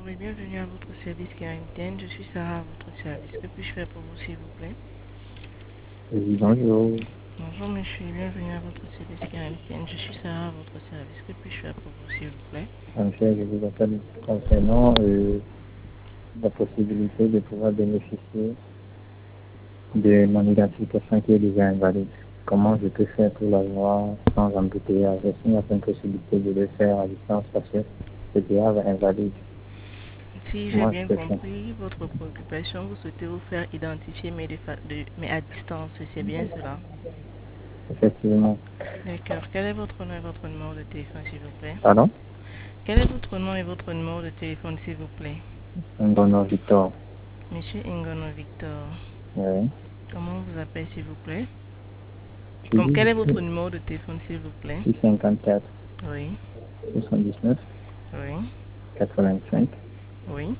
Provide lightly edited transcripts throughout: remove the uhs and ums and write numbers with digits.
et bienvenue à votre service quarantaine. Je suis Sarah à votre service. Que puis-je faire pour vous, s'il vous plaît? Oui, bonjour. Bonjour monsieur et bienvenue à votre service quarantaine. Je suis Sarah à votre service. Que puis-je faire pour vous, s'il vous plaît? En fait, je vous appelle concernant la possibilité de pouvoir bénéficier de mon identification qui est déjà invalide. Comment je peux faire pour l'avoir sans embouteillage? Est-ce qu'il y a une possibilité de le faire à distance parce que c'est déjà invalide? Si j'ai Comment je bien peux faire? compris votre préoccupation, vous souhaitez vous faire identifier mais à distance, c'est bien cela? Effectivement. D'accord. Quel est votre nom et votre numéro de téléphone, s'il vous plaît? Pardon? Quel est votre nom et votre numéro de téléphone, s'il vous plaît? Un bon nom, Victor. Monsieur Ingono Victor. Oui. Comment vous appelez, s'il vous plaît? Je dis Quel est votre numéro de téléphone, s'il vous plaît? 654 Oui, 79 oui, 85 oui.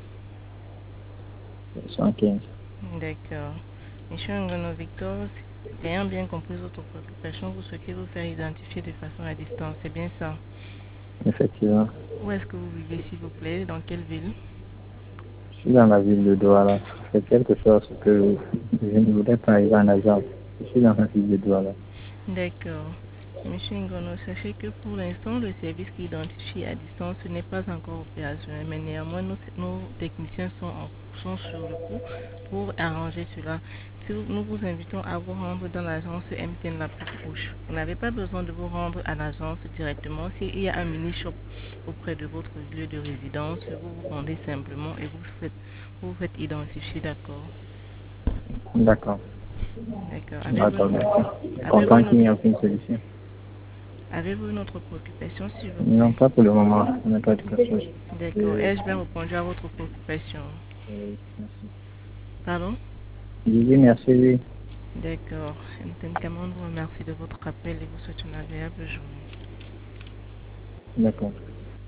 75. D'accord. Monsieur Ngono Victor, ayant bien compris votre préoccupation, vous souhaitez vous faire identifier de façon à distance, c'est bien ça? Effectivement. Où est-ce que vous vivez, s'il vous plaît? Dans quelle ville? Je suis dans la ville de Douala. C'est quelque chose que je ne voudrais pas arriver en agence. Je suis dans la ville de Douala. D'accord. Monsieur Ngono, sachez que pour l'instant, le service qui identifie à distance n'est pas encore opérationnel, mais néanmoins, nos techniciens sont sur le coup pour arranger cela. Nous vous invitons à vous rendre dans l'agence MTN la plus proche. Vous n'avez pas besoin de vous rendre à l'agence directement. S'il y a un mini-shop auprès de votre lieu de résidence, vous vous rendez simplement et vous faites identifier, d'accord? D'accord. D'accord. D'accord, merci. Avez-vous Content une qu'il autre, n'y ait aucune solution. avez-vous une autre préoccupation, s'il vous Non, plaît? pas pour le moment. On n'a pas de question. D'accord. Ai-je bien répondu à votre préoccupation? Merci. Pardon? Je dis merci, oui. D'accord. MTN Cameroun vous remercie de votre appel et vous souhaite une agréable journée. D'accord.